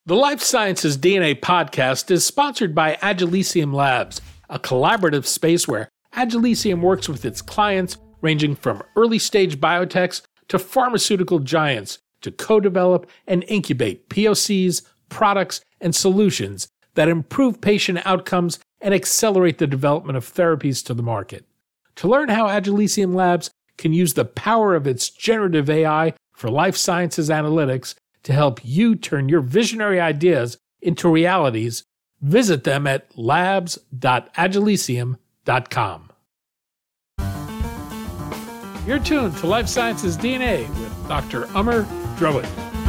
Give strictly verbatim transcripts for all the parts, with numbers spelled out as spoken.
The Life Sciences D N A podcast is sponsored by Agilicium Labs, a collaborative space where Agilicium works with its clients ranging from early-stage biotechs to pharmaceutical giants to co-develop and incubate P O Cs, products, and solutions that improve patient outcomes and accelerate the development of therapies to the market. To learn how Agilicium Labs can use the power of its generative A I for life sciences analytics to help you turn your visionary ideas into realities, visit them at labs dot agilicium dot com. You're tuned to Life Sciences D N A with Doctor Amar Dravid.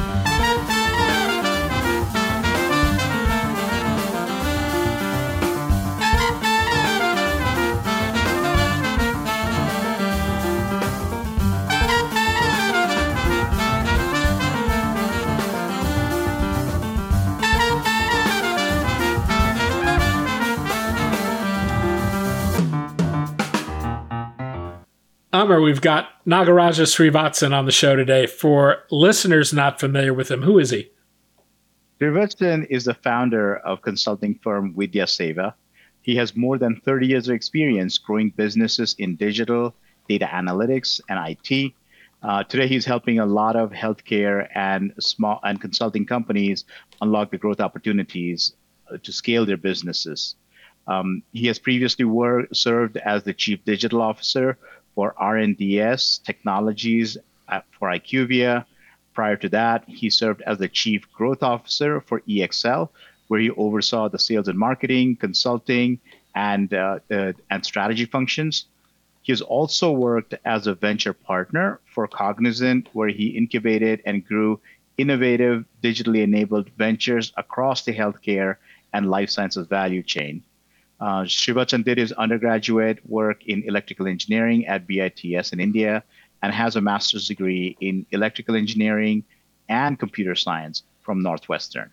Amar, we've got Nagaraja Srivatsan on the show today. For listeners not familiar with him, who is he? Srivatsan is the founder of consulting firm Vidya Seva. He has more than thirty years of experience growing businesses in digital, data analytics, and I T. Uh, today, he's helping a lot of healthcare and small and consulting companies unlock the growth opportunities uh, to scale their businesses. Um, he has previously worked, served as the chief digital officer for R and D S Technologies at, for IQVIA. Prior to that, he served as the chief growth officer for E X L, where he oversaw the sales and marketing, consulting, and uh, uh, and strategy functions. He has also worked as a venture partner for Cognizant, where he incubated and grew innovative, digitally enabled ventures across the healthcare and life sciences value chain. Uh, Srivatsan did his undergraduate work in electrical engineering at B I T S in India and has a master's degree in electrical engineering and computer science from Northwestern.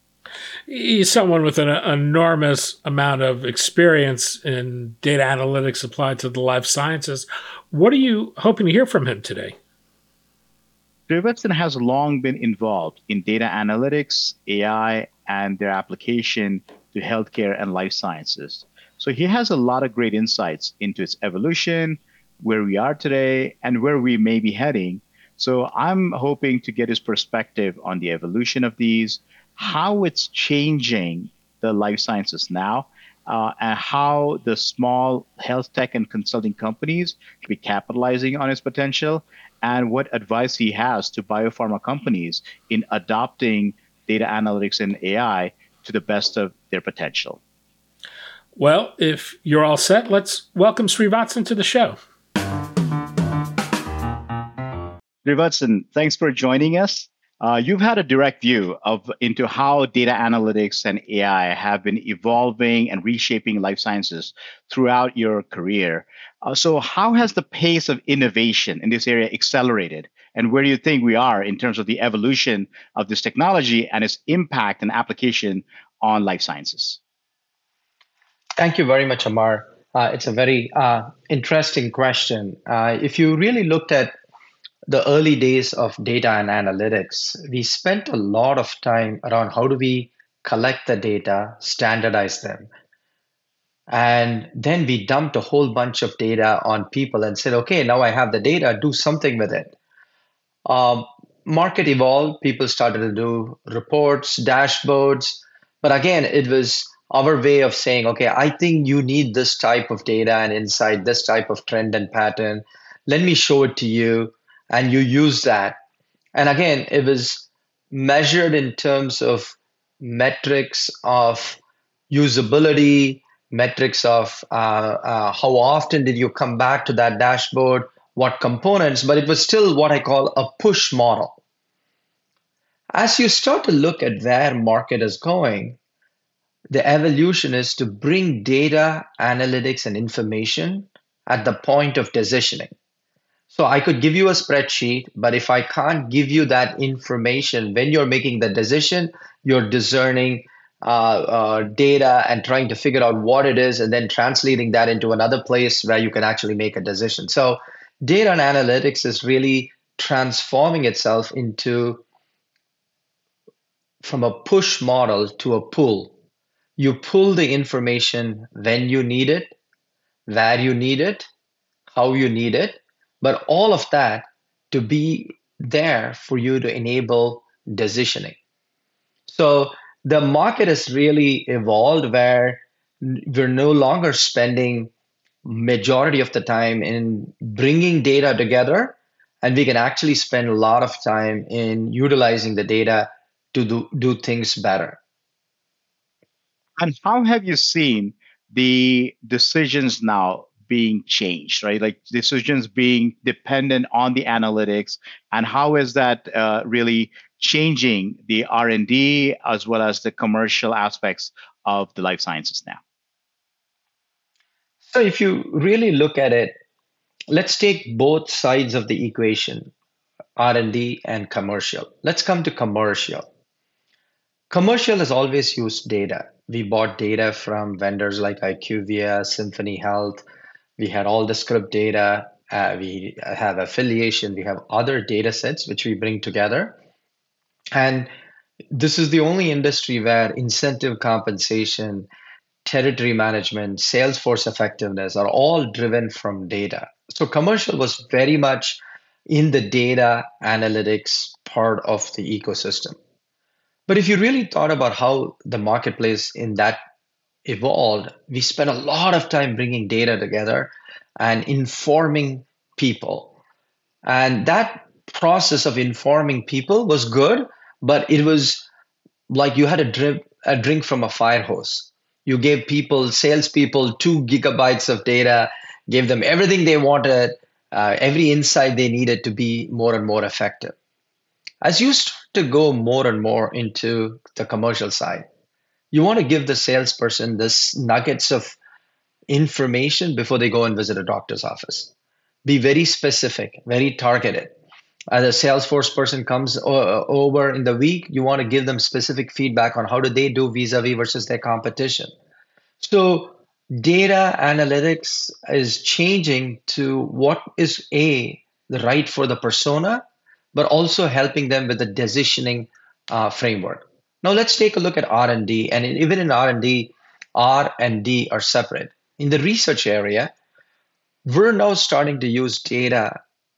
He's someone with an enormous amount of experience in data analytics applied to the life sciences. What are you hoping to hear from him today? Srivatsan has long been involved in data analytics, A I, and their application to healthcare and life sciences. So he has a lot of great insights into its evolution, where we are today, and where we may be heading. So I'm hoping to get his perspective on the evolution of these, how it's changing the life sciences now, uh, and how the small health tech and consulting companies can be capitalizing on its potential, and what advice he has to biopharma companies in adopting data analytics and A I to the best of their potential. Well, if you're all set, let's welcome Srivatsan to the show. Srivatsan, thanks for joining us. Uh, you've had a direct view of into how data analytics and A I have been evolving and reshaping life sciences throughout your career. Uh, so how has the pace of innovation in this area accelerated? And where do you think we are in terms of the evolution of this technology and its impact and application on life sciences? Thank you very much, Amar. Uh, it's a very uh, interesting question. Uh, if you really looked at the early days of data and analytics, we spent a lot of time around how do we collect the data, standardize them. And then we dumped a whole bunch of data on people and said, okay, now I have the data, do something with it. Um, market evolved, people started to do reports, dashboards. But again, it was our way of saying, okay, I think you need this type of data and insight, this type of trend and pattern. Let me show it to you. And you use that. And again, it was measured in terms of metrics of usability, metrics of uh, uh, how often did you come back to that dashboard, what components, but it was still what I call a push model. As you start to look at where market is going, the evolution is to bring data, analytics, and information at the point of decisioning. So I could give you a spreadsheet, but if I can't give you that information when you're making the decision, you're discerning uh, uh, data and trying to figure out what it is and then translating that into another place where you can actually make a decision. So data and analytics is really transforming itself into from a push model to a pull. You pull the information when you need it, where you need it, how you need it, but all of that to be there for you to enable decisioning. So the market has really evolved where we're no longer spending majority of the time in bringing data together, and we can actually spend a lot of time in utilizing the data to do, do things better. And how have you seen the decisions now being changed, right? Like decisions being dependent on the analytics, and how is that uh, really changing the R and D as well as the commercial aspects of the life sciences now? So if you really look at it, let's take both sides of the equation, R and D and commercial. Let's come to commercial. Commercial has always used data. We bought data from vendors like IQVIA, Symphony Health. We had all the script data. Uh, we have affiliation. We have other data sets which we bring together. And this is the only industry where incentive compensation, territory management, sales force effectiveness are all driven from data. So commercial was very much in the data analytics part of the ecosystem. But if you really thought about how the marketplace in that evolved, we spent a lot of time bringing data together and informing people. And that process of informing people was good, but it was like you had a drip, a drink from a fire hose. You gave people, salespeople, two gigabytes of data, gave them everything they wanted, uh, every insight they needed to be more and more effective. As you start to go more and more into the commercial side, you want to give the salesperson this nuggets of information before they go and visit a doctor's office. Be very specific, very targeted. As a Salesforce person comes o- over in the week, you want to give them specific feedback on how do they do vis-a-vis versus their competition. So data analytics is changing to what is a the right for the persona, but also helping them with the decisioning uh, framework. Now let's take a look at R and D, and even in R and D, R and D are separate. In the research area, we're now starting to use data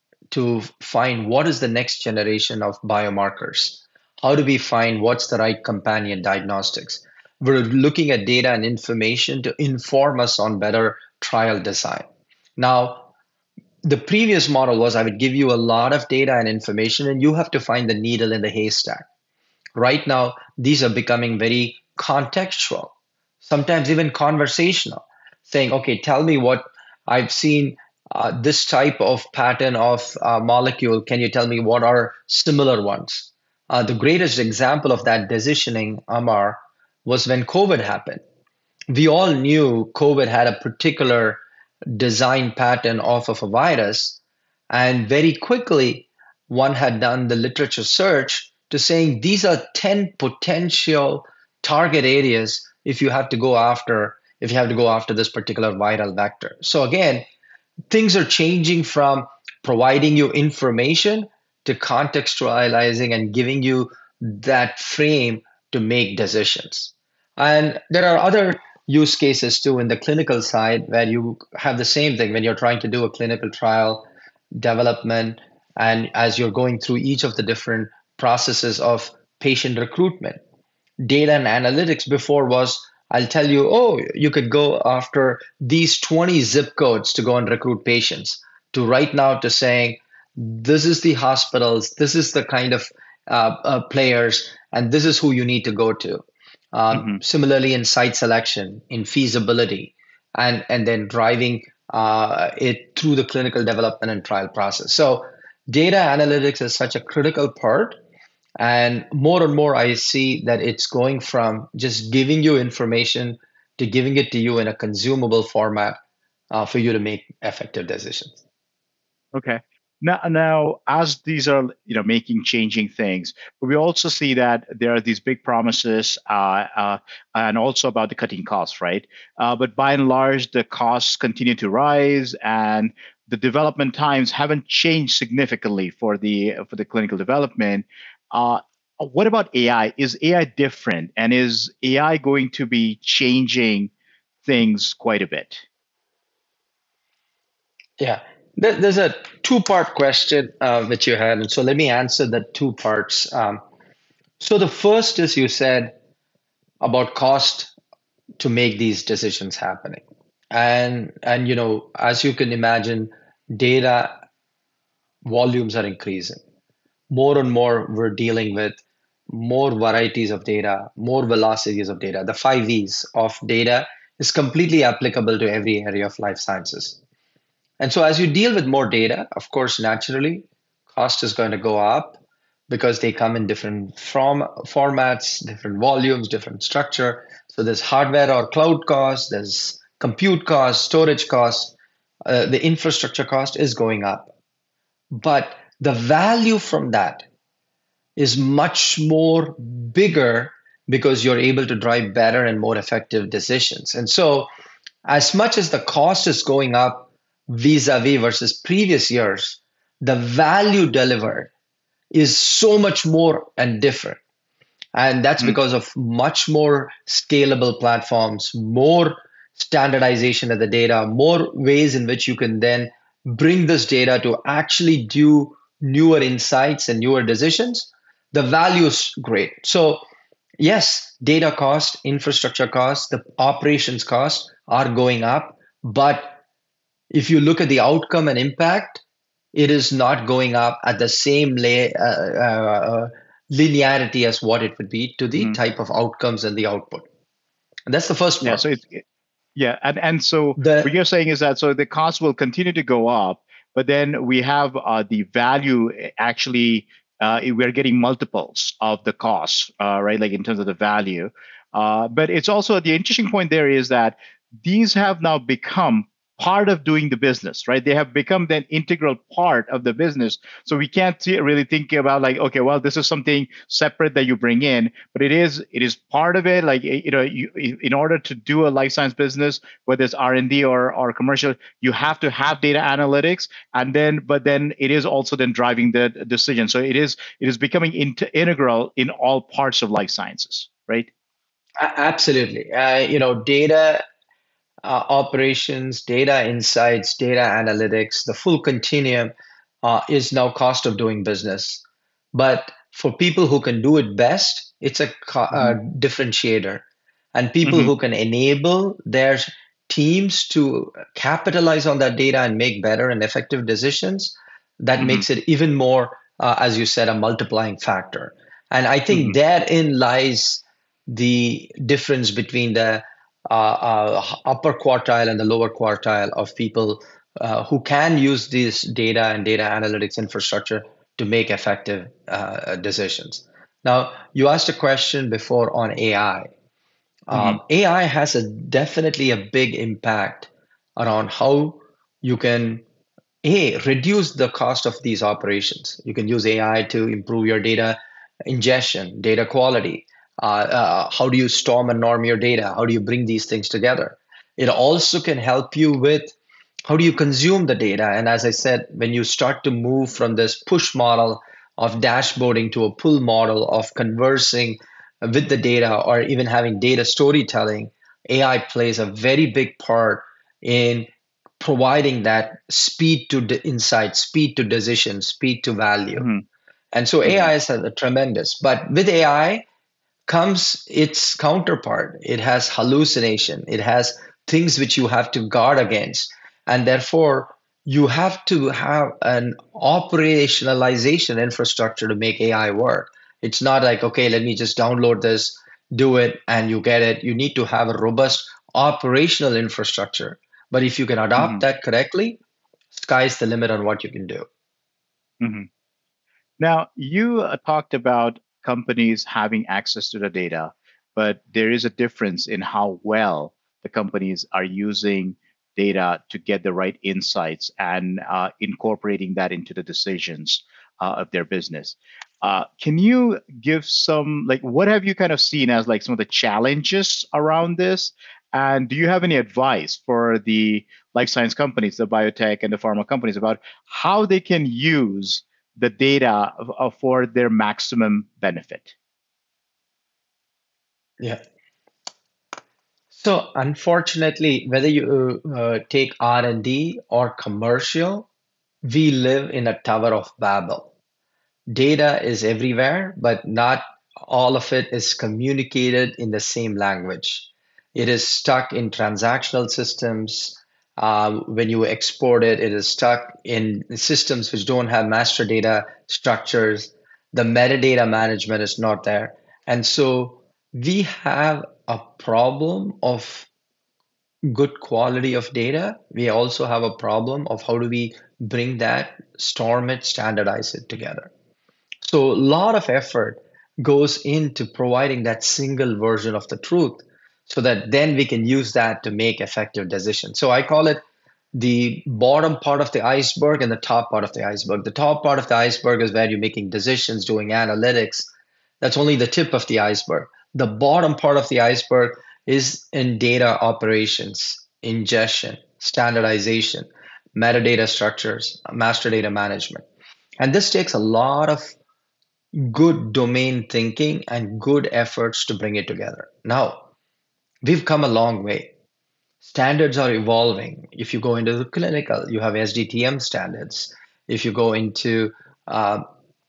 to find what is the next generation of biomarkers. How do we find what's the right companion diagnostics? We're looking at data and information to inform us on better trial design. Now, the previous model was I would give you a lot of data and information, and you have to find the needle in the haystack. Right now, these are becoming very contextual, sometimes even conversational, saying, okay, tell me what I've seen uh, this type of pattern of uh, molecule. Can you tell me what are similar ones? Uh, the greatest example of that decisioning, Amar, was when COVID happened. We all knew COVID had a particular design pattern off of a virus, and very quickly, one had done the literature search to saying these are ten potential target areas if you have to go after if you have to go after this particular viral vector. So again, things are changing from providing you information to contextualizing and giving you that frame to make decisions. And there are other use cases too in the clinical side where you have the same thing when you're trying to do a clinical trial development, and as you're going through each of the different processes of patient recruitment. Data and analytics before was, I'll tell you, oh, you could go after these twenty zip codes to go and recruit patients, to right now to saying, this is the hospitals, this is the kind of uh, uh, players, and this is who you need to go to. Um, mm-hmm. Similarly, in site selection, in feasibility, and, and then driving uh, it through the clinical development and trial process. So data analytics is such a critical part. And more and more, I see that it's going from just giving you information to giving it to you in a consumable format uh, for you to make effective decisions. Okay. Now, now, as these are, you know, making changing things, but we also see that there are these big promises, uh, uh, and also about the cutting costs, right? Uh, but by and large, the costs continue to rise, and the development times haven't changed significantly for the for the clinical development. Uh, Uh, What about A I? Is A I different? And is A I going to be changing things quite a bit? Yeah, there, there's a two-part question uh, which you had, and so let me answer the two parts. Um, so the first is you said about cost to make these decisions happening, and and you know as you can imagine, data volumes are increasing. More and more, we're dealing with more varieties of data, more velocities of data. The five V's of data is completely applicable to every area of life sciences. And so as you deal with more data, of course, naturally, cost is going to go up because they come in different from formats, different volumes, different structure. So there's hardware or cloud cost, there's compute cost, storage cost, uh, the infrastructure cost is going up. But the value from that is much more bigger because you're able to drive better and more effective decisions. And so as much as the cost is going up vis-a-vis versus previous years, the value delivered is so much more and different. And that's Mm. because of much more scalable platforms, more standardization of the data, more ways in which you can then bring this data to actually do newer insights and newer decisions. The value is great. So, yes, data cost, infrastructure cost, the operations cost are going up. But if you look at the outcome and impact, it is not going up at the same la- uh, uh, linearity as what it would be to the Mhm. type of outcomes and the output. And that's the first Yeah. part. So it's yeah, and and so what The you're saying is that so the cost will continue to go up, but then we have uh, the value actually uh, we're getting multiples of the cost, uh, right? Like in terms of the value. Uh, but it's also the interesting point there is that these have now become part of doing the business, right? They have become an integral part of the business. So we can't see- really think about like, okay, well, this is something separate that you bring in, but it is it is part of it. Like you know, you, in order to do a life science business, whether it's R and D or or commercial, you have to have data analytics, and then but then it is also then driving the decision. So it is it is becoming int- integral in all parts of life sciences, right? a- absolutely, uh, you know, data uh, operations, data insights, data analytics, the full continuum uh, is now cost of doing business. But for people who can do it best, it's a, co- Mm-hmm. a differentiator. And people Mm-hmm. who can enable their teams to capitalize on that data and make better and effective decisions, that Mm-hmm. makes it even more, uh, as you said, a multiplying factor. And I think Mm-hmm. therein lies the difference between the uh, uh, upper quartile and the lower quartile of people uh, who can use this data and data analytics infrastructure to make effective uh, decisions. Now, you asked a question before on A I. Mm-hmm. Um, A I has a definitely a big impact around how you can a reduce the cost of these operations. You can use A I to improve your data ingestion, data quality. Uh, uh, how do you storm and norm your data? How do you bring these things together? It also can help you with how do you consume the data. And as I said, when you start to move from this push model of dashboarding to a pull model of conversing with the data or even having data storytelling, A I plays a very big part in providing that speed to de- insight, speed to decision, speed to value. And so Mm-hmm. A I is a, a tremendous, but with A I comes its counterpart. It has hallucination. It has things which you have to guard against. And therefore, you have to have an operationalization infrastructure to make A I work. It's not like, okay, let me just download this, do it, and you get it. You need to have a robust operational infrastructure. But if you can Mm-hmm. adopt that correctly, sky's the limit on what you can do. Mm-hmm. Now, you uh, talked about companies having access to the data, but there is a difference in how well the companies are using data to get the right insights and uh, incorporating that into the decisions uh, of their business. Uh, can you give some, like, what have you kind of seen as like some of the challenges around this? And do you have any advice for the life science companies, the biotech and the pharma companies about how they can use the data uh, for their maximum benefit? Yeah. So unfortunately, whether you uh, take R and D or commercial, we live in a Tower of Babel. Data is everywhere, but not all of it is communicated in the same language. It is stuck in transactional systems. Um, when you export it, it is stuck in systems which don't have master data structures. The metadata management is not there. And so we have a problem of good quality of data. We also have a problem of how do we bring that, storm it, standardize it together. So a lot of effort goes into providing that single version of the truth so that then we can use that to make effective decisions. So I call it the bottom part of the iceberg and the top part of the iceberg. The top part of the iceberg is where you're making decisions, doing analytics. That's only the tip of the iceberg. The bottom part of the iceberg is in data operations, ingestion, standardization, metadata structures, master data management. And this takes a lot of good domain thinking and good efforts to bring it together. Now, we've come a long way. Standards are evolving. If you go into the clinical, you have S D T M standards. If you go into uh,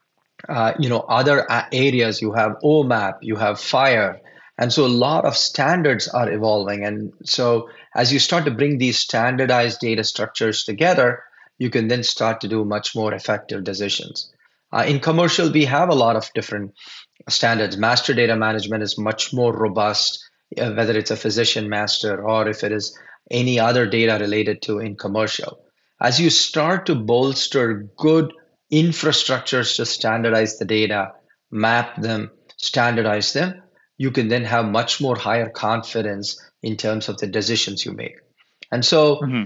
uh, you know other areas, you have O M A P, you have FHIR, and so a lot of standards are evolving. And so as you start to bring these standardized data structures together, you can then start to do much more effective decisions. Uh, in commercial, we have a lot of different standards. Master data management is much more robust, uh, whether it's a physician master or if it is any other data related to in commercial. As you start to bolster good infrastructures to standardize the data, map them, standardize them, you can then have much more higher confidence in terms of the decisions you make. And so mm-hmm.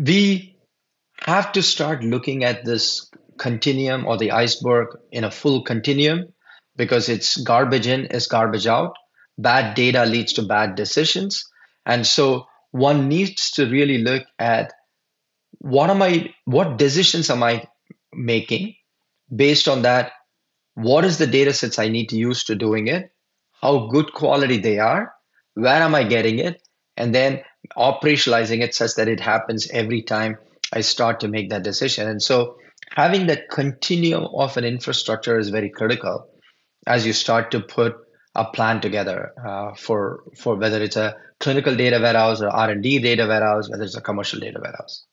we have to start looking at this continuum or the iceberg in a full continuum, because it's garbage in is garbage out. Bad data leads to bad decisions. And so one needs to really look at what am I, what decisions am I making? Based on that, what is the data sets I need to use to doing it? How good quality they are? Where am I getting it? And then operationalizing it such that it happens every time I start to make that decision. And so having that continuum of an infrastructure is very critical as you start to put a plan together uh, for for whether it's a clinical data warehouse or R and D data warehouse, whether it's a commercial data warehouse.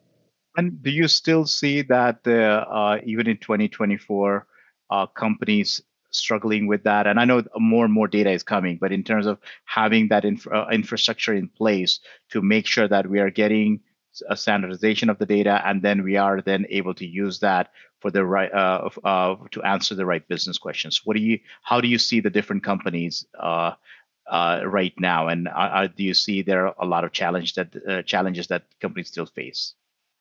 And do you still see that uh, uh, even in twenty twenty-four, uh, companies struggling with that? And I know more and more data is coming, but in terms of having that inf- uh, infrastructure in place to make sure that we are getting a standardization of the data, and then we are then able to use that for the right uh, uh, to answer the right business questions. What do you? How do you see the different companies uh, uh, right now, and uh, do you see there are a lot of challenge that uh, challenges that companies still face?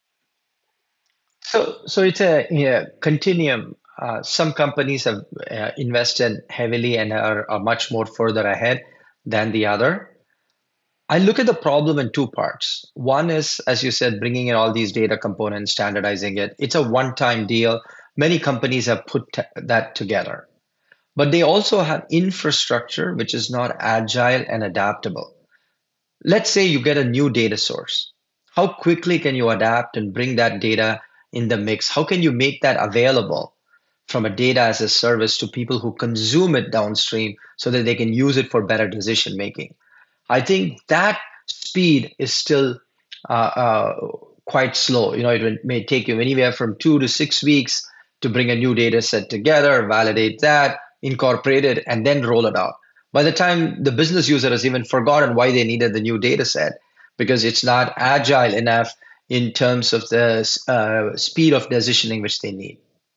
So, so it's a yeah, continuum. Uh, some companies have uh, invested heavily and are, are much more further ahead than the other. I look at the problem in two parts. One is, as you said, bringing in all these data components, standardizing it. It's a one-time deal. Many companies have put t- that together. But they also have infrastructure which is not agile and adaptable. Let's say you get a new data source. How quickly can you adapt and bring that data in the mix? How can you make that available from a data as a service to people who consume it downstream so that they can use it for better decision making? I think that speed is still uh, uh, quite slow. You know, it may take you anywhere from two to six weeks to bring a new data set together, validate that, incorporate it, and then roll it out. By the time the business user has even forgotten why they needed the new data set, because it's not agile enough in terms of the uh, speed of decisioning which they need.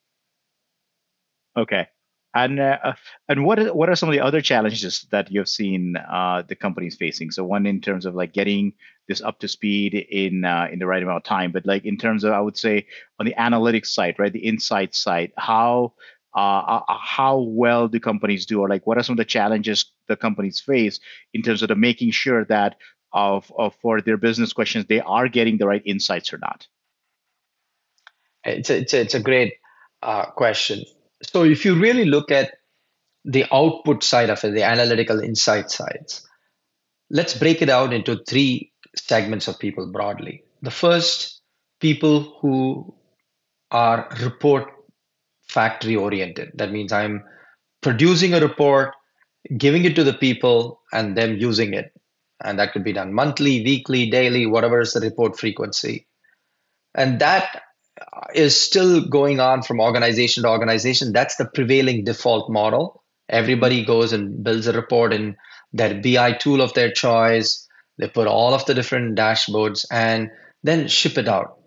Okay. And uh, and what are, what are some of the other challenges that you've seen uh, the companies facing? So one in terms of like getting this up to speed in uh, in the right amount of time, but like in terms of, I would say, on the analytics side, right, the insight side, how uh, how well do companies do, or like what are some of the challenges the companies face in terms of the making sure that of, of for their business questions they are getting the right insights or not? It's a, it's a, it's a great uh, question. So if you really look at the output side of it, the analytical insight sides, let's break it out into three segments of people broadly. The first, people who are report factory oriented. That means I'm producing a report, giving it to the people, and them using it. And that could be done monthly, weekly, daily, whatever is the report frequency. And that is still going on from organization to organization. That's the prevailing default model. Everybody goes and builds a report in their B I tool of their choice. They put all of the different dashboards and then ship it out.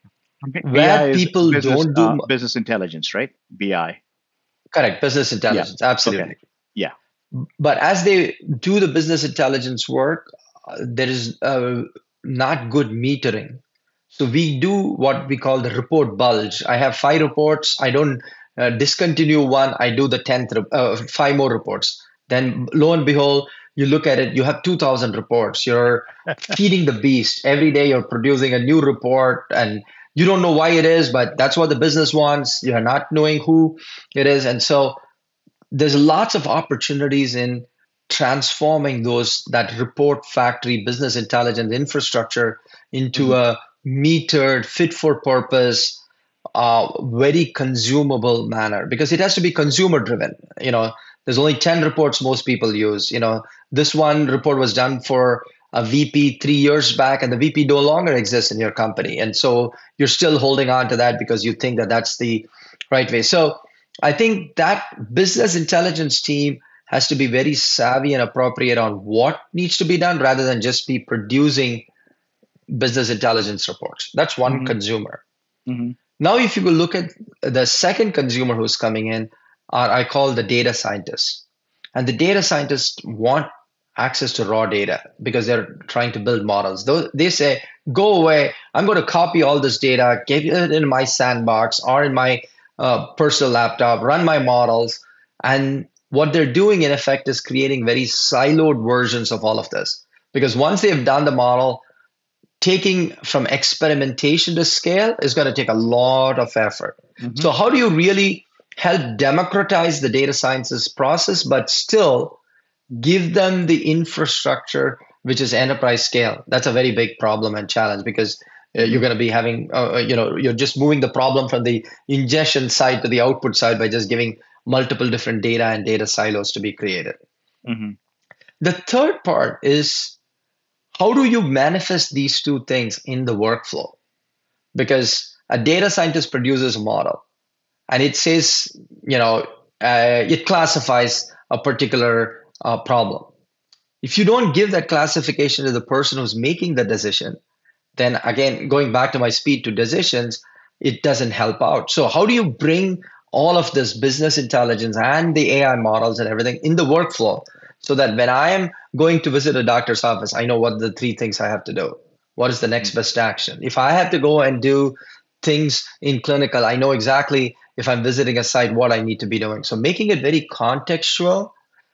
B I Where is people business, don't do uh, business intelligence, right? B I. correct business intelligence, Yeah. absolutely. Okay. Yeah. But as they do the business intelligence work, uh, there is uh, not good metering. So we do what we call the report bulge. I have five reports. I don't uh, discontinue one. I do the tenth, rep- uh, five more reports. Then lo and behold, you look at it, you have two thousand reports. You're feeding the beast. Every day you're producing a new report and you don't know why it is, but that's what the business wants. You're not knowing who it is. And so there's lots of opportunities in transforming those that report factory business intelligence infrastructure into Mhm. a metered, fit for purpose, uh, very consumable manner, because it has to be consumer driven. You know, there's only ten reports most people use. You know, this one report was done for a V P three years back, and the V P no longer exists in your company, and so you're still holding on to that because you think that that's the right way. So I think that business intelligence team has to be very savvy and appropriate on what needs to be done rather than just be producing business intelligence reports. That's one Mhm. consumer. Mhm. Now, if you will look at the second consumer who's coming in, are I call the data scientists. And the data scientists want access to raw data because they're trying to build models. Though they say, go away, I'm going to copy all this data, get it in my sandbox or in my uh, personal laptop, run my models. And what they're doing in effect is creating very siloed versions of all of this. Because once they've done the model, taking from experimentation to scale is going to take a lot of effort. Mhm. So, how do you really help democratize the data sciences process, but still give them the infrastructure which is enterprise scale? That's a very big problem and challenge because uh, you're going to be having, uh, you know, you're just moving the problem from the ingestion side to the output side by just giving multiple different data and data silos to be created. Mhm. The third part is, how do you manifest these two things in the workflow? Because a data scientist produces a model and it says, you know, uh, it classifies a particular uh, problem. If you don't give that classification to the person who's making the decision, then again, going back to my speed to decisions, it doesn't help out. So, how do you bring all of this business intelligence and the A I models and everything in the workflow so that when I am going to visit a doctor's office, I know what the three things I have to do? What is the next best action? If I have to go and do things in clinical, I know exactly if I'm visiting a site what I need to be doing. So, making it very contextual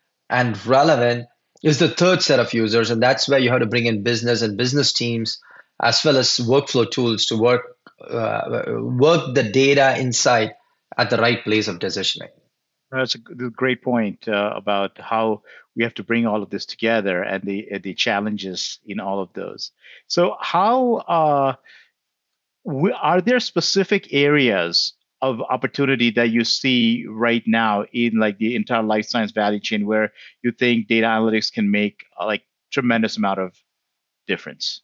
and relevant is the third set of users. And that's where you have to bring in business and business teams as well as workflow tools to work uh, work the data inside at the right place of decisioning. That's a g- great point uh, about how we have to bring all of this together and the uh, the challenges in all of those. So, how uh, w- are there specific areas of opportunity that you see right now in like the entire life science value chain where you think data analytics can make uh, like tremendous amount of difference?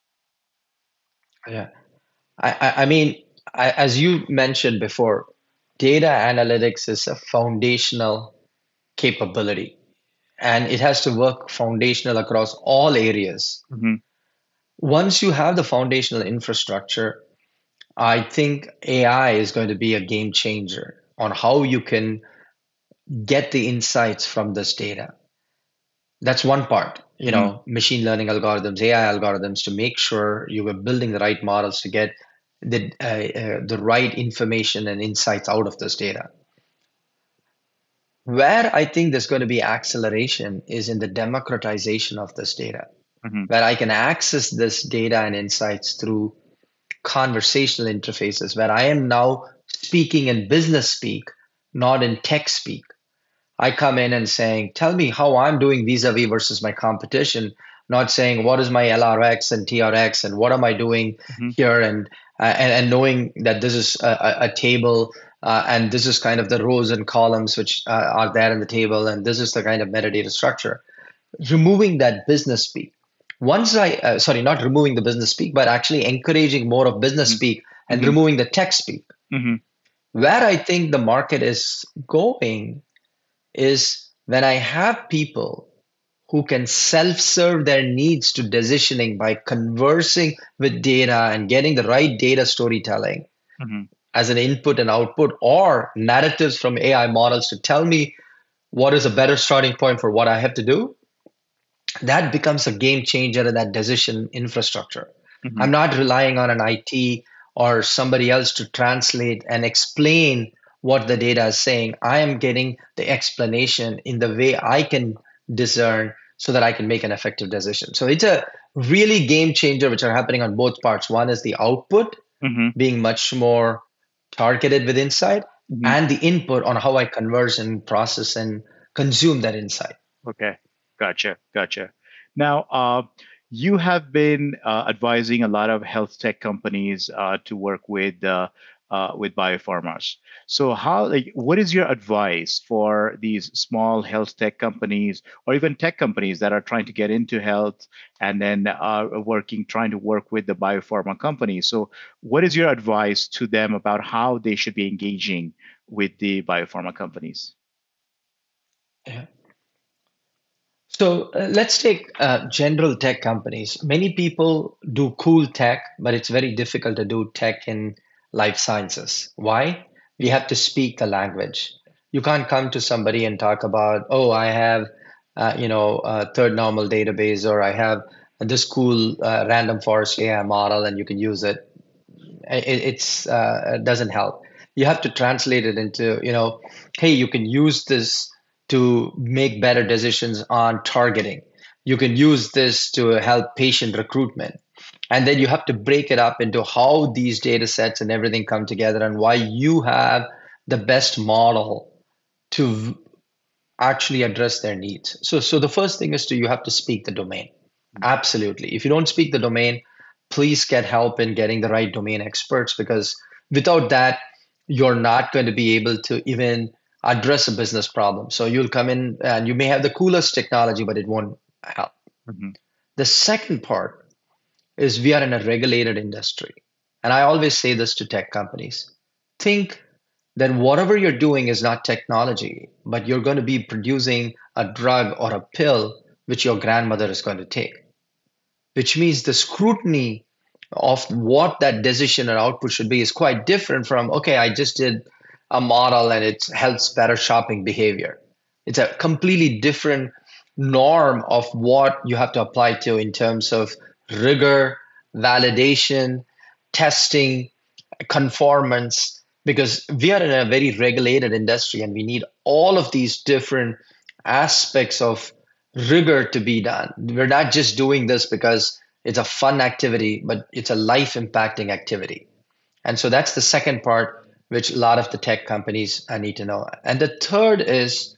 Yeah, I, I, I mean, I, as you mentioned before, data analytics is a foundational capability, and it has to work foundational across all areas. Hmm. Once you have the foundational infrastructure, I think A I is going to be a game changer on how you can get the insights from this data. That's one part, you Hmm. know, machine learning algorithms, A I algorithms to make sure you are building the right models to get the uh, uh, the right information and insights out of this data. Where I think there's going to be acceleration is in the democratization of this data, Hmm. where I can access this data and insights through conversational interfaces, where I am now speaking in business speak, not in tech speak. I come in and saying, tell me how I'm doing vis-a-vis versus my competition, not saying what is my L R X and T R X and what am I doing Mm-hmm. here, and uh, and, and knowing that this is a, a a table uh, and this is kind of the rows and columns which uh, are there in the table, and this is the kind of metadata structure. Removing that business speak. Once I, uh, sorry, not removing the business speak, but actually encouraging more of business Mm-hmm. speak and Mm-hmm. removing the tech speak. Mm-hmm. Where I think the market is going is when I have people who can self-serve their needs to decisioning by conversing with data and getting the right data storytelling Mm-hmm. as an input and output, or narratives from A I models to tell me what is a better starting point for what I have to do. That becomes a game changer in that decision infrastructure. Mm-hmm. I'm not relying on an I T or somebody else to translate and explain what the data is saying. I am getting the explanation in the way I can discern so that I can make an effective decision. So it's a really game changer, which are happening on both parts. One is the output Mm-hmm. being much more targeted with insight, Mm-hmm. and the input on how I converse and process and consume that insight. Okay, gotcha, gotcha. Now, uh, you have been uh, advising a lot of health tech companies uh, to work with uh, uh, with biopharmas. So, how, like, what is your advice for these small health tech companies, or even tech companies that are trying to get into health and then uh, working, trying to work with the biopharma companies? So, what is your advice to them about how they should be engaging with the biopharma companies? Yeah. So uh, let's take uh, general tech companies. Many people do cool tech, but it's very difficult to do tech in life sciences. Why? We have to speak the language. You can't come to somebody and talk about, oh, I have, uh, you know, a third normal database, or I have this cool uh, random forest A I model, and you can use it. It it's uh, it doesn't help. You have to translate it into, you know, hey, you can use this to make better decisions on targeting. You can use this to help patient recruitment. And then you have to break it up into how these data sets and everything come together, and why you have the best model to v- actually address their needs. So, so the first thing is to you have to speak the domain. Absolutely. If you don't speak the domain, please get help in getting the right domain experts, because without that, you're not going to be able to even address a business problem. So you'll come in and you may have the coolest technology, but it won't help. Mm-hmm. The second part is we are in a regulated industry. And I always say this to tech companies: think that whatever you're doing is not technology, but you're going to be producing a drug or a pill which your grandmother is going to take, which means the scrutiny of what that decision or output should be is quite different from, okay, I just did a model and it helps better shopping behavior. It's a completely different norm of what you have to apply to in terms of rigor, validation, testing, conformance, because we are in a very regulated industry and we need all of these different aspects of rigor to be done. We're not just doing this because it's a fun activity, but it's a life impacting activity. And so that's the second part, which a lot of the tech companies uh, need to know. And the third is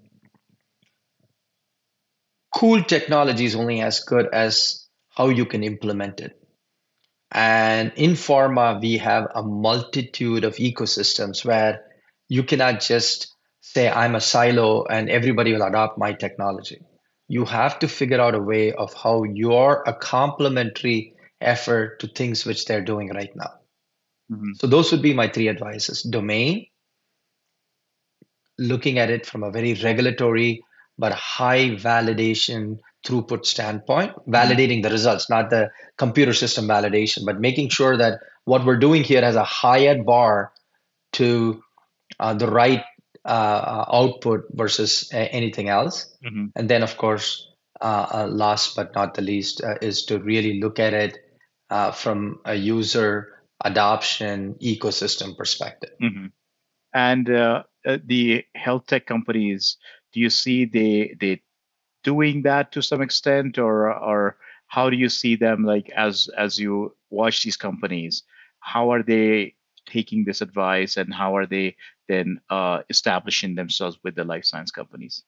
cool technology is only as good as how you can implement it. And in pharma, we have a multitude of ecosystems where you cannot just say, I'm a silo and everybody will adopt my technology. You have to figure out a way of how you're a complementary effort to things which they're doing right now. Mm-hmm. So those would be my three advices: domain, looking at it from a very regulatory but high validation throughput standpoint, validating the results, not the computer system validation, but making sure that what we're doing here has a higher bar to uh, the right uh, output versus uh, anything else. Mm-hmm. And then, of course, uh, uh, last but not the least, uh, is to really look at it uh, from a user adoption ecosystem perspective. Mm-hmm. And uh, uh, the health tech companies, do you see they they doing that to some extent, or or how do you see them, like, as as you watch these companies? How are they taking this advice, and how are they then uh, establishing themselves with the life science companies?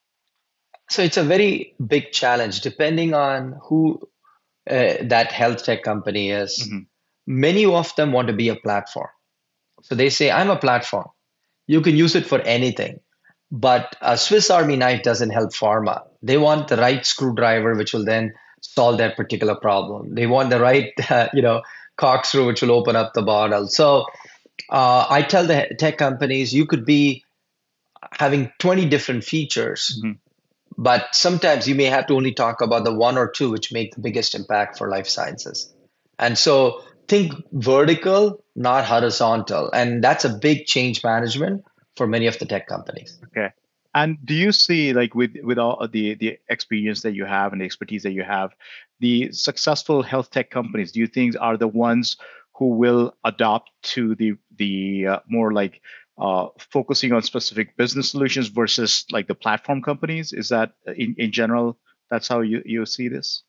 So it's a very big challenge depending on who uh, that health tech company is. Mm-hmm. Many of them want to be a platform. So they say, I'm a platform. You can use it for anything. But a Swiss Army knife doesn't help pharma. They want the right screwdriver, which will then solve that particular problem. They want the right, uh, you know, corkscrew, which will open up the bottle. So uh, I tell the tech companies, you could be having twenty different features, Mm-hmm. but sometimes you may have to only talk about the one or two which make the biggest impact for life sciences. And so think vertical, not horizontal. And that's a big change management for many of the tech companies. Okay. And do you see, like, with with all of the the experience that you have and the expertise that you have, the successful health tech companies, do you think are the ones who will adopt to the the uh, more like uh, focusing on specific business solutions versus like the platform companies? Is that uh, in, in general, that's how you, you see this?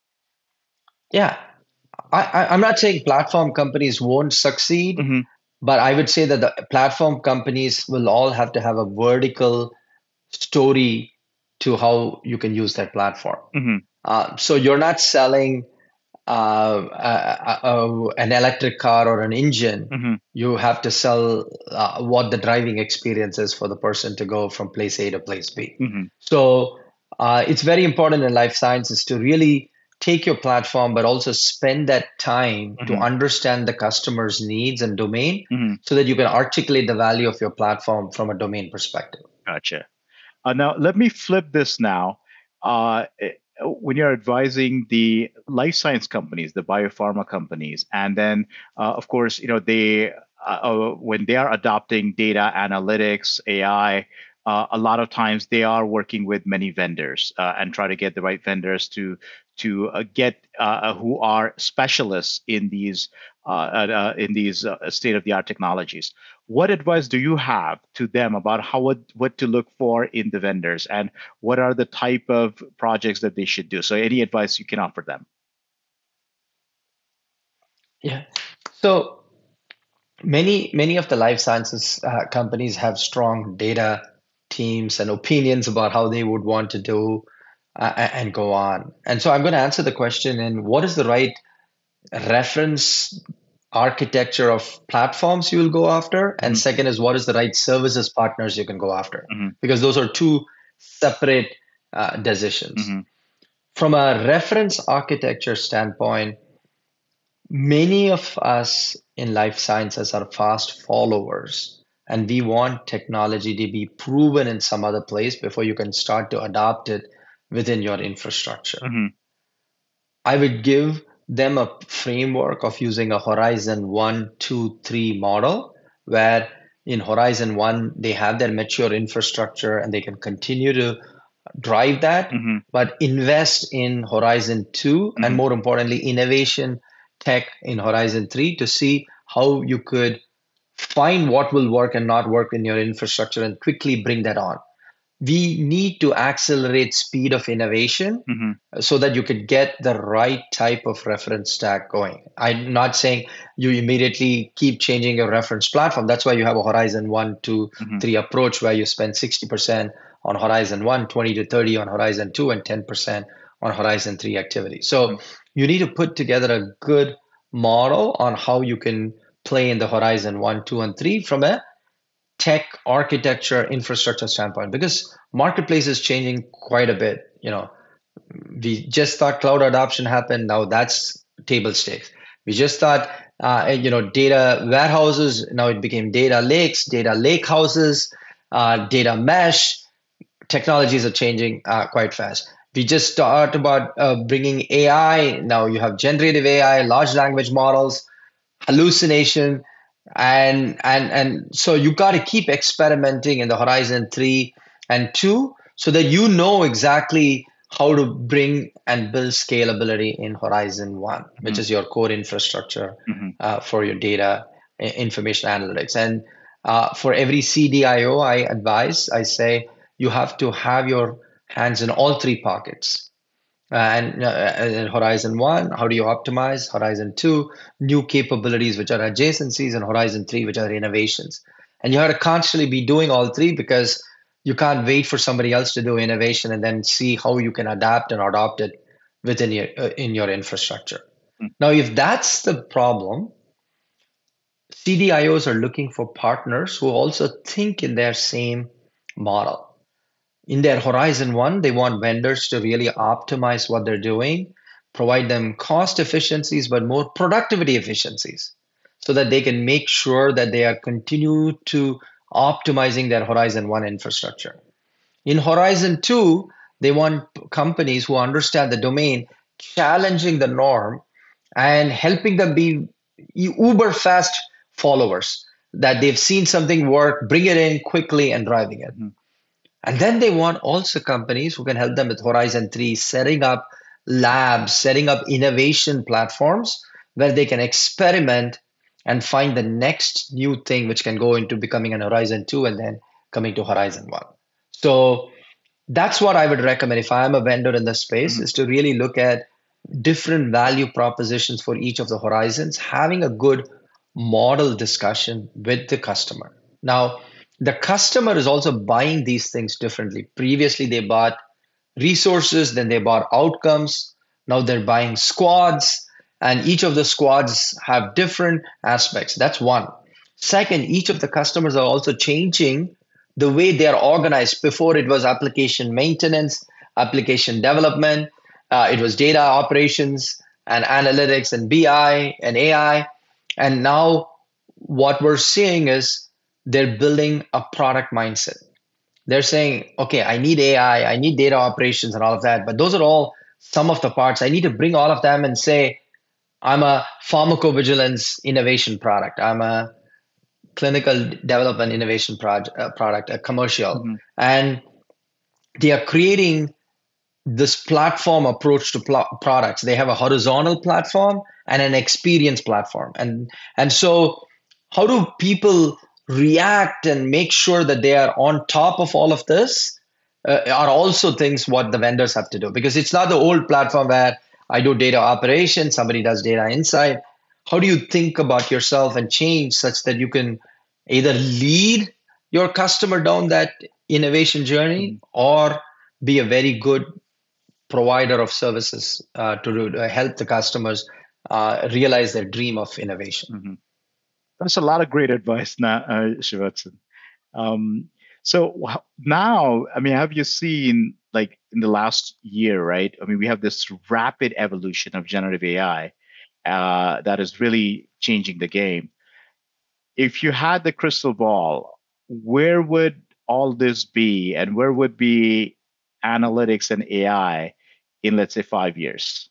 Yeah. I, I, I'm not saying platform companies won't succeed, Mm-hmm. but I would say that the platform companies will all have to have a vertical story to how you can use that platform. Mm-hmm. Uh, so you're not selling uh, uh, uh, an electric car or an engine. Mm-hmm. You have to sell uh, what the driving experience is for the person to go from place A to place B. Mm-hmm. So uh, it's very important in life sciences to really take your platform, but also spend that time Mm-hmm. to understand the customer's needs and domain Mm-hmm. so that you can articulate the value of your platform from a domain perspective. Gotcha. Uh, now, let me flip this now. Uh, it- when you're advising the life science companies, the biopharma companies, and then, uh, of course, you know, they uh, uh, when they are adopting data analytics, A I, uh, a lot of times they are working with many vendors uh, and try to get the right vendors to to uh, get uh, who are specialists in these uh, uh, in these uh, state of the art technologies. What advice do you have to them about how what, what to look for in the vendors, and what are the type of projects that they should do? So any advice you can offer them? Yeah. So many many of the life sciences uh, companies have strong data teams and opinions about how they would want to do uh, a- and go on. And so I'm going to answer the question in what is the right reference architecture of platforms you will go after, and Mhm. second is what is the right services partners you can go after, Mhm. because those are two separate uh, decisions. Mhm. From a reference architecture standpoint, many of us in life sciences are fast followers, and we want technology to be proven in some other place before you can start to adopt it within your infrastructure. Mhm. I would give them a framework of using a Horizon one, two, three model, where in Horizon one, they have their mature infrastructure and they can continue to drive that, Mhm. but invest in Horizon two, and Mhm. more importantly, innovation tech in Horizon three to see how you could find what will work and not work in your infrastructure and quickly bring that on. We need to accelerate speed of innovation Mhm. so that you could get the right type of reference stack going. I'm not saying you immediately keep changing your reference platform. That's why you have a Horizon one, two, Mhm. three approach where you spend sixty percent on Horizon one, twenty to thirty on Horizon two, and ten percent on Horizon three activity. So you need to put together a good model on how you can play in the Horizon one, two, and three from a tech architecture infrastructure standpoint, because marketplace is changing quite a bit. You know, we just thought cloud adoption happened. Now that's table stakes. We just thought, uh, you know, data warehouses. Now it became data lakes, data lake houses, uh, data mesh. Technologies are changing uh, quite fast. We just talked about uh, bringing A I. Now you have generative A I, large language models, hallucination, and and and so you got to keep experimenting in the Horizon three and two so that you know exactly how to bring and build scalability in Horizon one, which Mhm. is your core infrastructure Mhm. uh, for your data i- information analytics. And uh, for every C D I O, I advise, I say you have to have your hands in all three pockets. Uh, and uh, in Horizon one, how do you optimize? Horizon two, new capabilities, which are adjacencies, and Horizon three, which are innovations. And you have to constantly be doing all three because you can't wait for somebody else to do innovation and then see how you can adapt and adopt it within your uh, in your infrastructure. Mm. Now, if that's the problem, C D I Os are looking for partners who also think in their same model. In their Horizon one, they want vendors to really optimize what they're doing, provide them cost efficiencies, but more productivity efficiencies so that they can make sure that they are continue to optimizing their Horizon one infrastructure. In Horizon two, they want companies who understand the domain, challenging the norm and helping them be uber fast followers that they've seen something work, bring it in quickly and driving it. Mhm. And then they want also companies who can help them with Horizon three, setting up labs, setting up innovation platforms where they can experiment and find the next new thing which can go into becoming an Horizon two and then coming to Horizon one. So that's what I would recommend if I'm a vendor in the space, Mhm. is to really look at different value propositions for each of the horizons, having a good model discussion with the customer. Now, the customer is also buying these things differently. Previously, they bought resources, then they bought outcomes. Now they're buying squads, and each of the squads have different aspects. That's one. Second, each of the customers are also changing the way they are organized. Before it was application maintenance, application development, uh, it was data operations and analytics and B I and A I. And now what we're seeing is they're building a product mindset. They're saying, okay, I need A I, I need data operations and all of that, but those are all some of the parts. I need to bring all of them and say, I'm a pharmacovigilance innovation product. I'm a clinical development innovation project, uh, product, a commercial. Mhm. And they are creating this platform approach to pl- products. They have a horizontal platform and an experience platform. And, and so how do people react and make sure that they are on top of all of this uh, are also things what the vendors have to do, because it's not the old platform where I do data operations, somebody does data insight. How do you think about yourself and change such that you can either lead your customer down that innovation journey Mhm. or be a very good provider of services uh, to, to help the customers uh, realize their dream of innovation? Mhm. That's a lot of great advice, now, uh, Shivatsan. Um, so wh- now, I mean, have you seen like in the last year, right? I mean, we have this rapid evolution of generative A I uh, that is really changing the game. If you had the crystal ball, where would all this be, and where would be analytics and A I in, let's say, five years?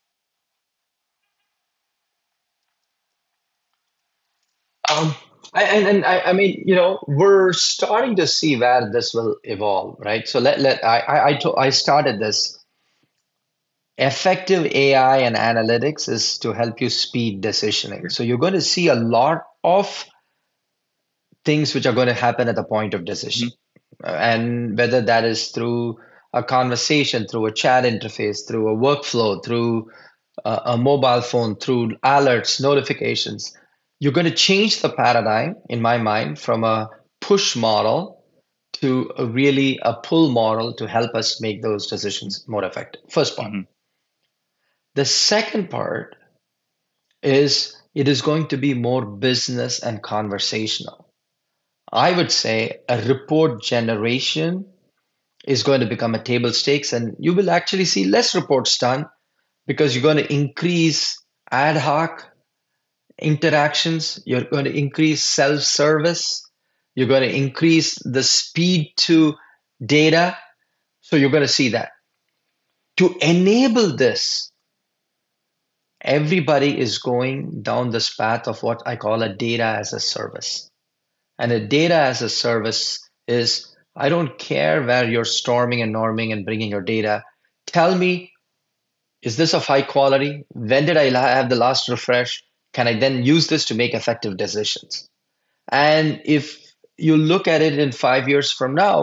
Um, I, and and I, I mean, you know, we're starting to see where this will evolve, right? So let let I I I, to, I started this. Effective A I and analytics is to help you speed decisioning. So you're going to see a lot of things which are going to happen at the point of decision, Mhm. Uh, and whether that is through a conversation, through a chat interface, through a workflow, through uh, a mobile phone, through alerts, notifications. You're going to change the paradigm, in my mind, from a push model to a really a pull model to help us make those decisions more effective. First part. Mhm. The second part is it is going to be more business and conversational. I would say a report generation is going to become a table stakes, and you will actually see less reports done because you're going to increase ad hoc interactions, you're going to increase self service, you're going to increase the speed to data. So you're going to see that. To enable this, everybody is going down this path of what I call a data as a service. And a data as a service is I don't care where you're storming and norming and bringing your data. Tell me, is this of high quality? When did I have the last refresh? Can I then use this to make effective decisions? And if you look at it in five years from now,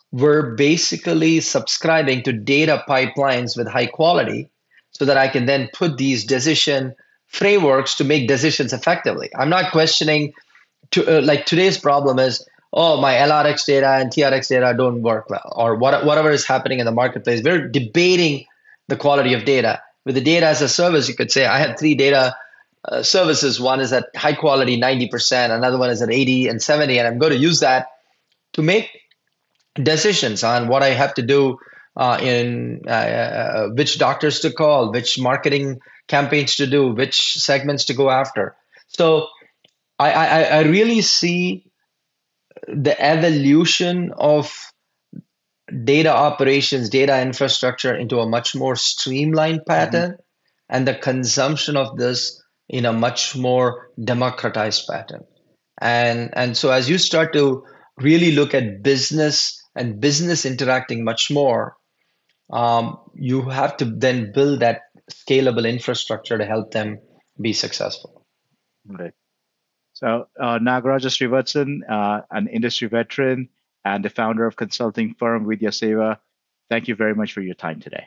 we're basically subscribing to data pipelines with high quality so that I can then put these decision frameworks to make decisions effectively. I'm not questioning to uh, like today's problem is, oh, my L R X data and T R X data don't work well, or what, whatever is happening in the marketplace. We're debating the quality of data. With the data as a service, you could say I have three data uh, services. One is at high quality, ninety percent. Another one is at eighty and seventy. And I'm going to use that to make decisions on what I have to do uh, in uh, uh, which doctors to call, which marketing campaigns to do, which segments to go after. So I, I, I really see the evolution of data operations, data infrastructure into a much more streamlined pattern, mm-hmm. and the consumption of this in a much more democratized pattern. And, and so as you start to really look at business and business interacting much more, um, you have to then build that scalable infrastructure to help them be successful. Right. So uh, Nagaraja Srivatsan, uh, an industry veteran and the founder of consulting firm Vidya Seva, thank you very much for your time today.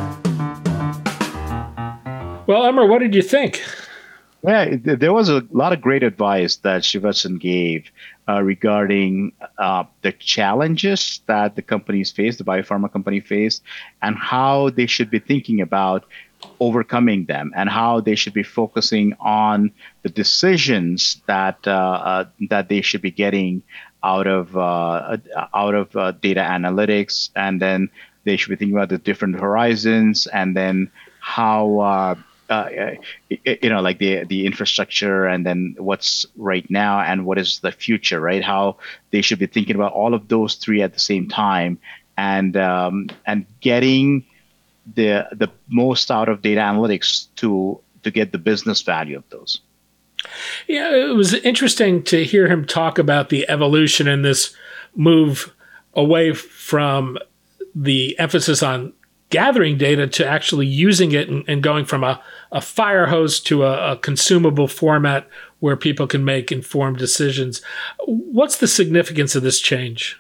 Well, Amar, what did you think? Yeah, there was a lot of great advice that Srivatsan gave uh, regarding uh, the challenges that the companies face, the biopharma company face, and how they should be thinking about overcoming them, and how they should be focusing on the decisions that uh, uh, that they should be getting out of uh, out of uh, data analytics, and then they should be thinking about the different horizons, and then how. Uh, Uh, you know, like the the infrastructure, and then what's right now and what is the future, right? How they should be thinking about all of those three at the same time, and um, and getting the the most out of data analytics to to get the business value of those. Yeah, it was interesting to hear him talk about the evolution and this move away from the emphasis on gathering data to actually using it and, and going from a, a fire hose to a, a consumable format where people can make informed decisions. What's the significance of this change?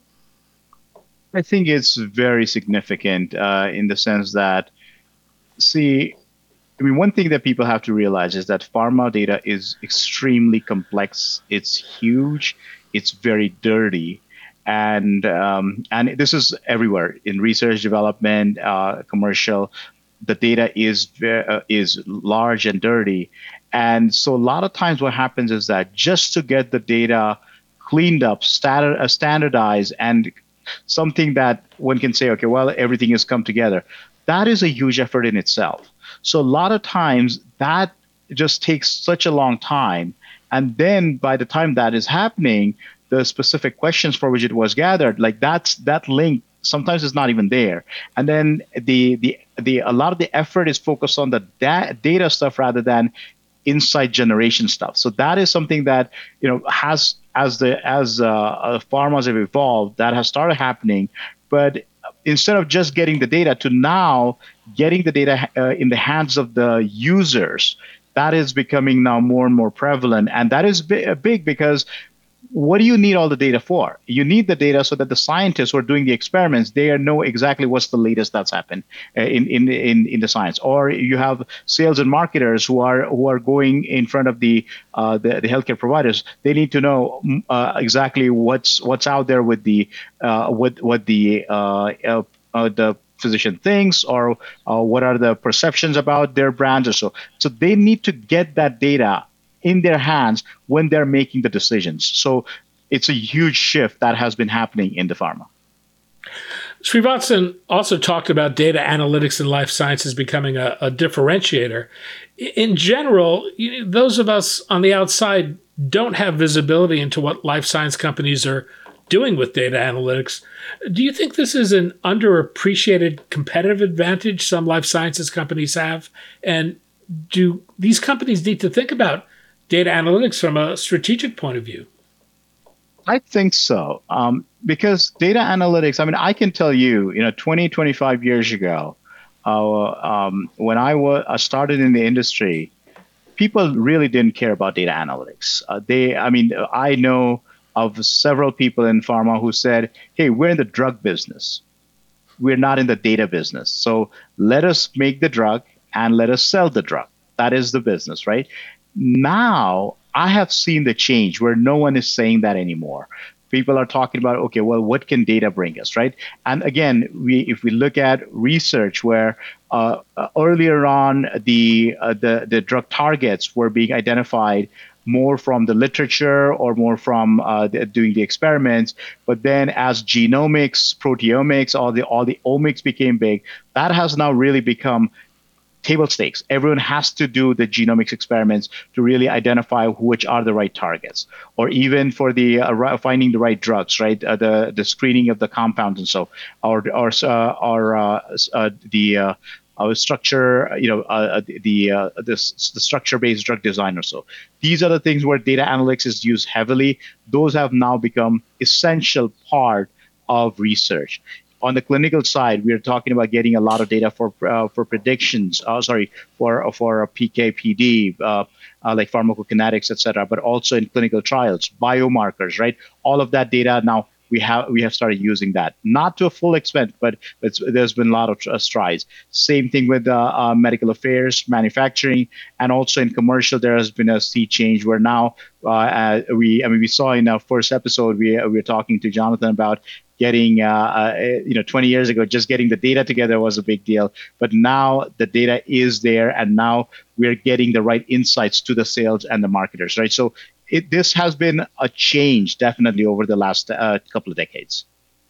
I think it's very significant uh, in the sense that, see, I mean, one thing that people have to realize is that pharma data is extremely complex. It's huge. It's very dirty. And um, and this is everywhere in research, development, uh, commercial. The data is very, uh, is large and dirty, and so a lot of times what happens is that just to get the data cleaned up, standard, uh, standardized, and something that one can say, okay, well, everything has come together. That is a huge effort in itself. So a lot of times that just takes such a long time, and then by the time that is happening, the specific questions for which it was gathered, like that's that link sometimes is not even there. And then the the the a lot of the effort is focused on the da- data stuff rather than insight generation stuff. So that is something that, you know, has as the as uh, uh, pharmas have evolved, that has started happening. But instead of just getting the data to now getting the data uh, in the hands of the users, that is becoming now more and more prevalent, and that is bi- big because. What do you need all the data for? You need the data so that the scientists who are doing the experiments, they know exactly what's the latest that's happened in, in, in, in the science. Or you have sales and marketers who are who are going in front of the uh, the, the healthcare providers. They need to know uh, exactly what's what's out there with the uh, what what the uh, uh, uh, the physician thinks, or uh, what are the perceptions about their brands or so. So they need to get that data in their hands when they're making the decisions. So it's a huge shift that has been happening in the pharma. Srivatsan also talked about data analytics and life sciences becoming a, a differentiator. In general, you know, those of us on the outside don't have visibility into what life science companies are doing with data analytics. Do you think this is an underappreciated competitive advantage some life sciences companies have? And do these companies need to think about data analytics from a strategic point of view? I think so. Um, because data analytics, I mean, I can tell you, you know, twenty, twenty-five years ago, uh, um, when I was I started in the industry, people really didn't care about data analytics. Uh, they, I mean, I know of several people in pharma who said, hey, we're in the drug business. We're not in the data business. So let us make the drug and let us sell the drug. That is the business, right? Now, I have seen the change where no one is saying that anymore. People are talking about, okay, well, what can data bring us, right? And again, we if we look at research where uh, uh, earlier on the, uh, the the drug targets were being identified more from the literature or more from uh, the, doing the experiments, but then as genomics, proteomics, all the all the omics became big, that has now really become table stakes. Everyone has to do the genomics experiments to really identify which are the right targets, or even for the uh, finding the right drugs, right? Uh, the the screening of the compounds and so, or or uh, or uh, uh, the uh, uh, structure, you know, uh, the uh, the, the structure-based drug design or so. These are the things where data analytics is used heavily. Those have now become essential part of research. On the clinical side, we are talking about getting a lot of data for uh, for predictions. Uh, sorry, for for P K P D, uh, uh, like pharmacokinetics, et cetera. But also in clinical trials, biomarkers, right? All of that data now we have we have started using that, not to a full extent, but it's, there's been a lot of uh, strides. Same thing with uh, uh, medical affairs, manufacturing, and also in commercial. There has been a sea change where now uh, uh, we I mean we saw in our first episode we we were talking to Jonathan about getting, uh, uh, you know, twenty years ago, just getting the data together was a big deal. But now the data is there, and now we're getting the right insights to the sales and the marketers, right? So it, this has been a change definitely over the last uh, couple of decades.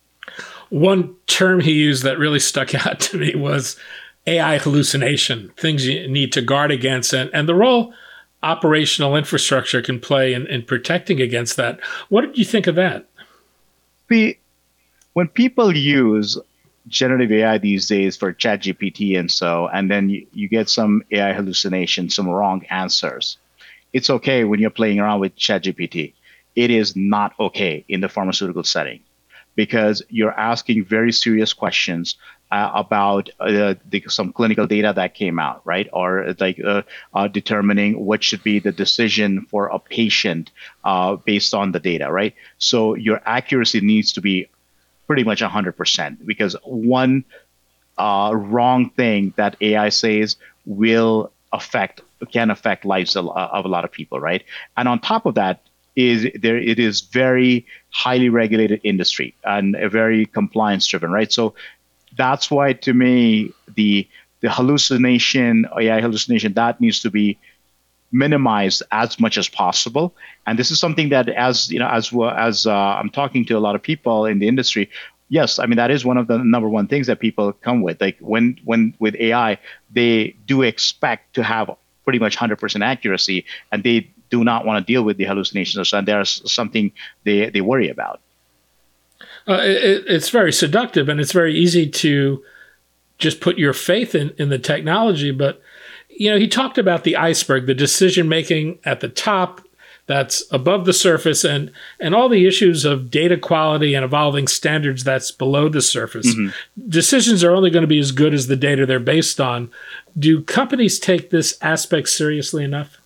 One term he used that really stuck out to me was A I hallucination, things you need to guard against, and, and the role operational infrastructure can play in, in protecting against that. What did you think of that? We, When people use generative A I these days for ChatGPT and so, and then you, you get some A I hallucination, some wrong answers, it's okay when you're playing around with ChatGPT. It is not okay in the pharmaceutical setting because you're asking very serious questions uh, about uh, the, some clinical data that came out, right? Or like uh, uh, determining what should be the decision for a patient uh, based on the data, right? So your accuracy needs to be pretty much one hundred percent, because one uh, wrong thing that A I says will affect, can affect lives of a lot of people, right? And on top of that, is there it is very highly regulated industry and a very compliance driven, right? So that's why, to me, the the hallucination, A I hallucination, that needs to be minimized as much as possible. And this is something that, as you know, as well as uh, I'm talking to a lot of people in the industry, yes, I mean that is one of the number one things that people come with. Like when when with A I, they do expect to have pretty much one hundred percent accuracy, and they do not want to deal with the hallucinations, and there's something they they worry about. Uh, it, it's very seductive, and it's very easy to just put your faith in, in the technology, but you know, he talked about the iceberg, the decision-making at the top that's above the surface, and, and all the issues of data quality and evolving standards that's below the surface. Mm-hmm. Decisions are only going to be as good as the data they're based on. Do companies take this aspect seriously enough?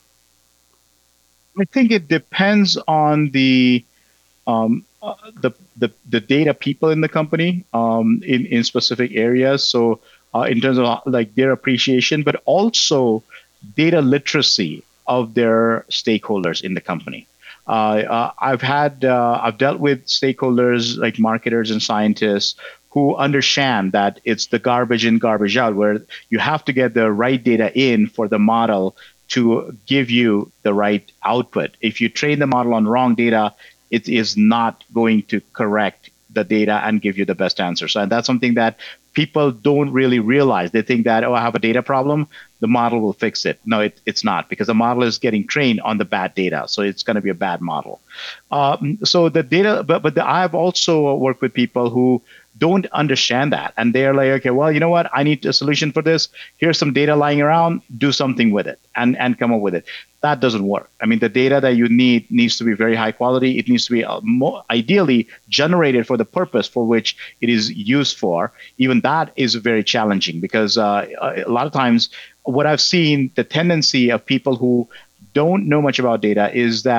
I think it depends on the um, uh, the, the the data people in the company um, in, in specific areas. So Uh, in terms of like their appreciation, but also data literacy of their stakeholders in the company. Uh, uh, I've had uh, I've dealt with stakeholders like marketers and scientists who understand that it's the garbage in, garbage out, where you have to get the right data in for the model to give you the right output. If you train the model on wrong data, it is not going to correct the data and give you the best answer. So that's something that people don't really realize. They think that, oh, I have a data problem, the model will fix it. No, it, it's not, because the model is getting trained on the bad data. So it's going to be a bad model. Um, so the data, but, but the, I've also worked with people who don't understand that. And they're like, okay, well, you know what? I need a solution for this. Here's some data lying around. Do something with it and, and come up with it. That doesn't work. I mean, the data that you need needs to be very high quality. It needs to be uh, more ideally generated for the purpose for which it is used for. Even that is very challenging, because uh, a lot of times what I've seen, the tendency of people who don't know much about data is that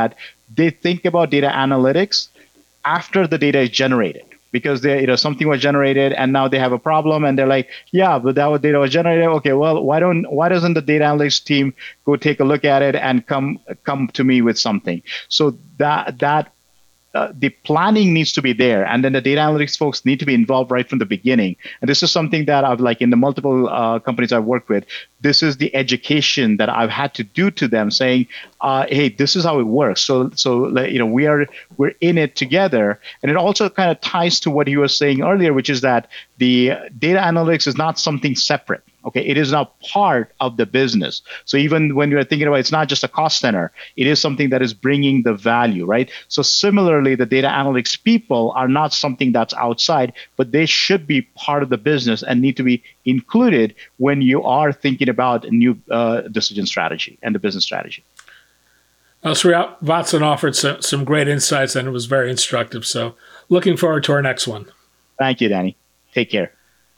they think about data analytics after the data is generated, because they, you know, something was generated and now they have a problem and they're like, yeah, but that data was generated. Okay, well, why don't why doesn't the data analytics team go take a look at it and come come to me with something? So that that uh, the planning needs to be there, and then the data analytics folks need to be involved right from the beginning. And this is something that I've, like in the multiple uh, companies I've worked with, this is the education that I've had to do to them, saying, uh, hey, this is how it works. So so you know, we are we're in it together. And it also kind of ties to what you were saying earlier, which is that the data analytics is not something separate. Okay, it is now part of the business. So even when you're thinking about it, it's not just a cost center, it is something that is bringing the value, right? So similarly, the data analytics people are not something that's outside, but they should be part of the business and need to be included when you are thinking about a new uh, decision strategy and the business strategy. Well, Srivatsan offered some, some great insights, and it was very instructive. So looking forward to our next one. Thank you, Danny. Take care.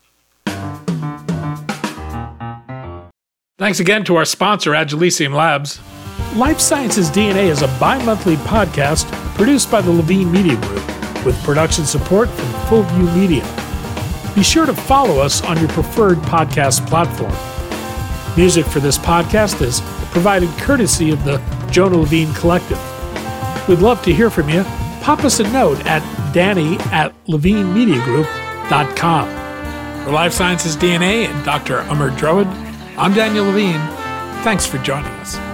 Thanks again to our sponsor, Agilicium Labs. Life Sciences D N A is a bi-monthly podcast produced by the Levine Media Group with production support from Fullview Media. Be sure to follow us on your preferred podcast platform. Music for this podcast is provided courtesy of the Jonah Levine Collective. We'd love to hear from you. Pop us a note at danny at levine media group dot com. For Life Sciences D N A and Doctor Amar Dravid, I'm Daniel Levine. Thanks for joining us.